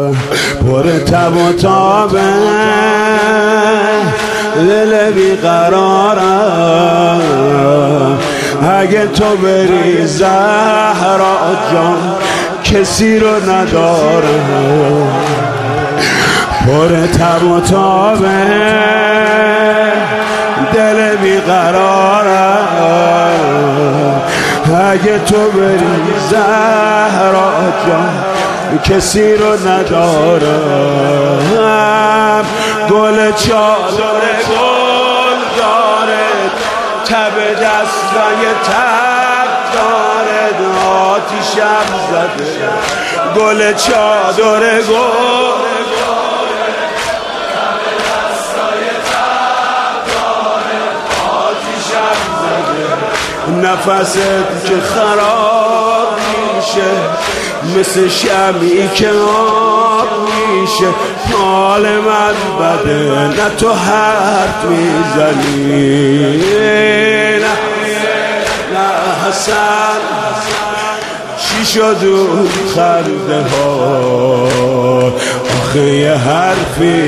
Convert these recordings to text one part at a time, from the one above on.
پر تب و تابه دل بیقرارم اگه تو بری زهرا جان کسی رو نداره پر تب و تابه دل بیقرارم اگه تو بری زهرا جان کسی رو ندارم گل چادر گل داره تب دستای تب داره آتیشم زده گل چادر گل نفست که خراب میشه مثل شمعی که آب میشه حال من بده نه تو حرف میزنی نه حسن چی شد اون خنده ها آخه یه حرفی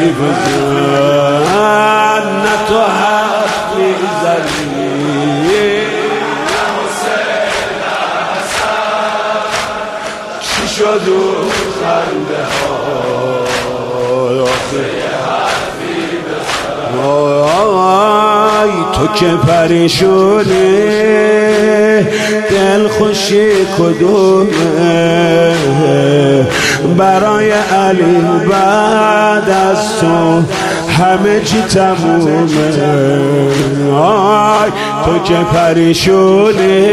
بزن نه تو حرف میزنی شد و خنده ها تو که پریشونی دل خوشی کدومه برای علی بعد از تو همه چی تمومه تو که پریشونی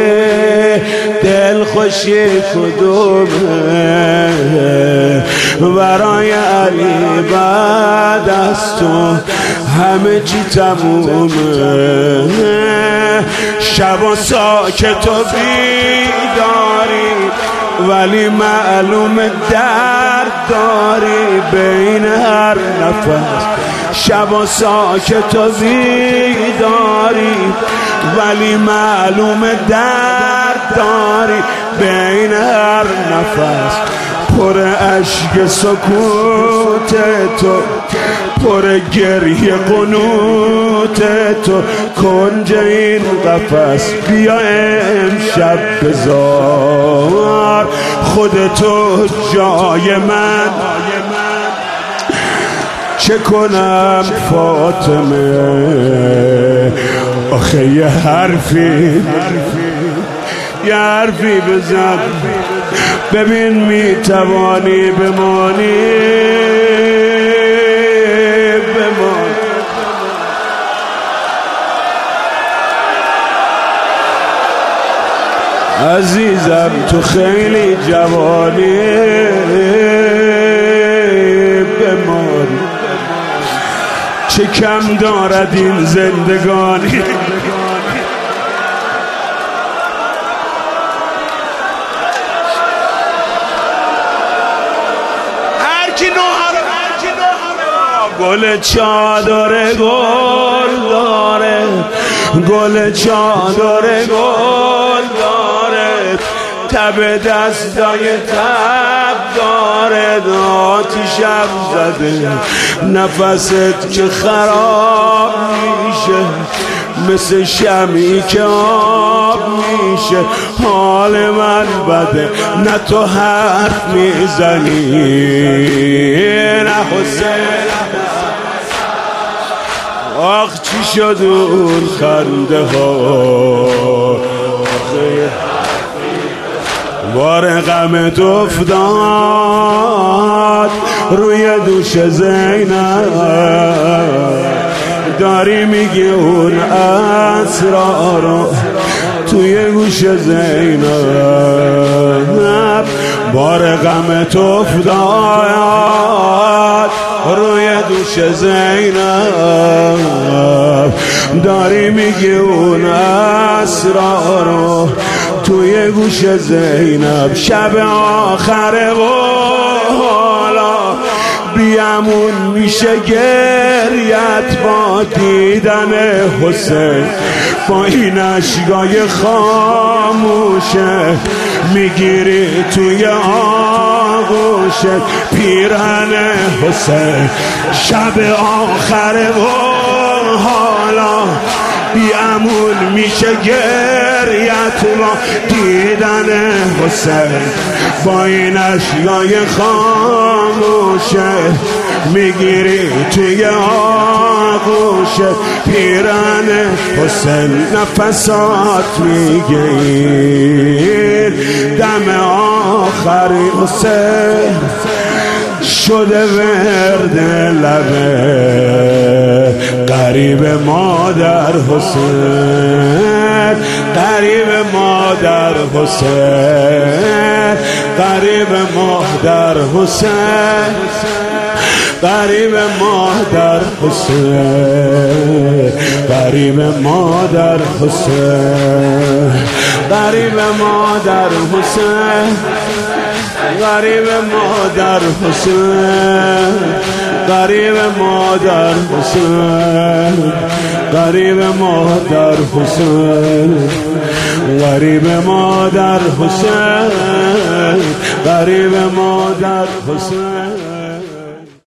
دل خوشی کدومه برای علی بعد از تو همه چی تمومه شب و ساکت و بیداری ولی معلوم درد داری بین هر نفس شب و ساکت و بیداری ولی معلوم درد داری بین هر نفس پر اشک سکوت تو پر گریه قنوت تو کنج این قفس بیا امشب بذار خودتو جای من چه کنم فاطمه آخه یه حرفی بزن ببین میتوانی بمانی عزیزم تو خیلی جوانی بمان چه کم دارد این زندگانی گل چادر گل داره گل چادر گل داره تب دستای تب داره آتیشم زده نفست که خراب میشه مثل شمعی که آب میشه حال من بده نه تو حرف میزنی نه حسین آخ چی شد اون خنده ها بار غمت افتاد روی دوش زینب داری میگی اون اسرارو توی گوش زینب بار غمت افتاد روی دوش زینب داری میگی اون اسرارو توی گوش زینب شب آخره و حالا بیامون میشه گریت با دیدن حسین با این اشکای خاموشه میگیری توی آغوشت آغوش پیرهن حسین. شب آخره و حالا بیامون میشه گریت با دیدن حسین. با این اشیای خاموشه میگیری توی آغوش پیرهن حسین. نفسات میگیر دم آخری حسین شده ورد لبه قریب مادر حسین. قریب مادر حسین. قریب مادر حسین. قریب مادر حسین. قریب مادر حسین. قریب مادر حسین. قریب مادر حسین. قریب مادر حسین. قریب مادر حسین. قریب مادر حسین. قریب مادر حسین.